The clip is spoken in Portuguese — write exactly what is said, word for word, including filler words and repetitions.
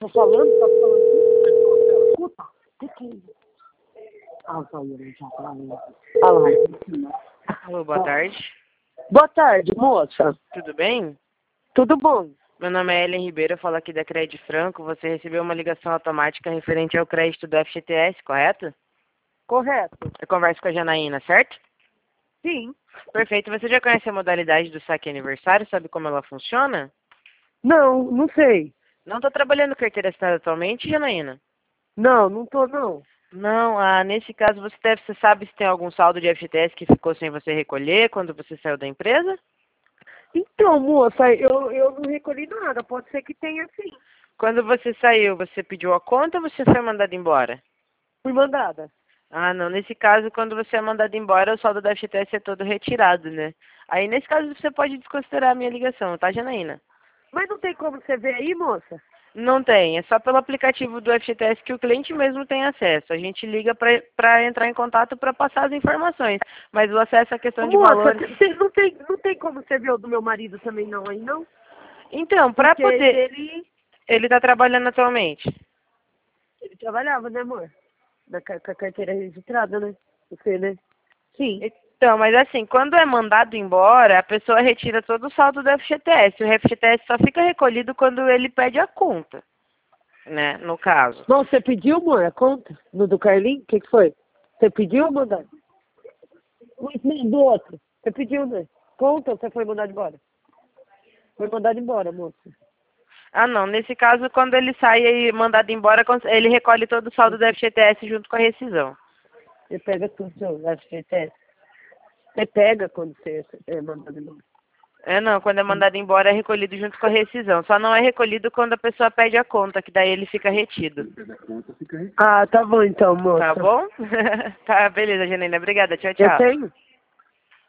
Tô falando, tá falando. Escuta, o que que é isso? Ah, tá aí, já tá aí. Ah lá. Alô, boa tarde. Boa tarde, moça. Tudo bem? Tudo bom? Meu nome é Ellen Ribeiro, eu falo aqui da Crédito Franco. Você recebeu uma ligação automática referente ao crédito do F G T S, correto? Correto. Eu converso com a Janaína, certo? Sim. Perfeito. Você já conhece a modalidade do saque aniversário? Sabe como ela funciona? Não, não sei. Não está trabalhando carteira assinada atualmente, Janaína? Não, não tô não. Não, ah, nesse caso você deve, você sabe se tem algum saldo de F G T S que ficou sem você recolher quando você saiu da empresa? Então, moça, eu, eu não recolhi nada. Pode ser que tenha sim. Quando você saiu, você pediu a conta ou você foi mandado embora? Fui mandada. Ah, não. Nesse caso, quando você é mandado embora, o saldo da F G T S é todo retirado, né? Aí, nesse caso, você pode desconsiderar a minha ligação, tá, Janaína? Mas não tem como você ver aí, moça? Não tem. É só pelo aplicativo do F G T S que o cliente mesmo tem acesso. A gente liga para entrar em contato para passar as informações. Mas o acesso à questão Ô, de moça, valores... tem- não, tem, não tem como você ver o do meu marido também não aí, não? Então, para Porque poder... ele, Ele está trabalhando atualmente. ele trabalhava, né, amor? Na, ca- com a carteira registrada, né? Você, né? Sim. Então, mas assim, quando é mandado embora, a pessoa retira todo o saldo do F G T S. O F G T S só fica recolhido quando ele pede a conta, né, no caso. Bom, você pediu, amor, a conta? No do Carlinhos? O que, que foi? Você pediu ou mandou? Do outro. Você pediu, né? Conta ou você foi mandado embora? Foi mandado embora, moça. Ah, não. Nesse caso, quando ele sai e mandado embora, ele recolhe todo o saldo do F G T S junto com a rescisão. Você pega tudo, seu F G T S. Você pega quando você é mandado embora. É, não. Quando é mandado embora, é recolhido junto com a rescisão. Só não é recolhido quando a pessoa pede a conta, que daí ele fica retido. Ah, tá bom então, moça. Tá bom? Tá, beleza, Janaína. Obrigada. Tchau, Eu tchau. tenho?